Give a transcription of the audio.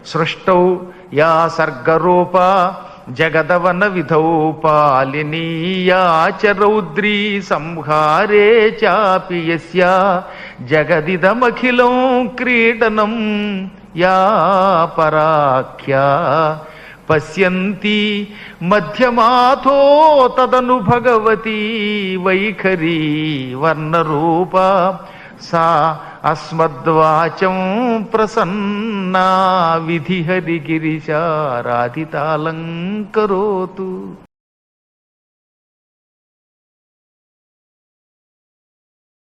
సృష్టౌ yeah సర్గరూపా జగదవన విధౌ పాలినీయా చ రౌద్రీ సంహారే చాపి యస్యా జగదిదమఖిలం క్రీడనం yeah పరాఖ్యా పశ్యంతి మధ్యమాథో తదను భగవతి వైఖరీ వర్ణరూప సా అస్మద్వాచం ప్రసన్నా విధిహరిగిరిశారాధితాలంకరోతు.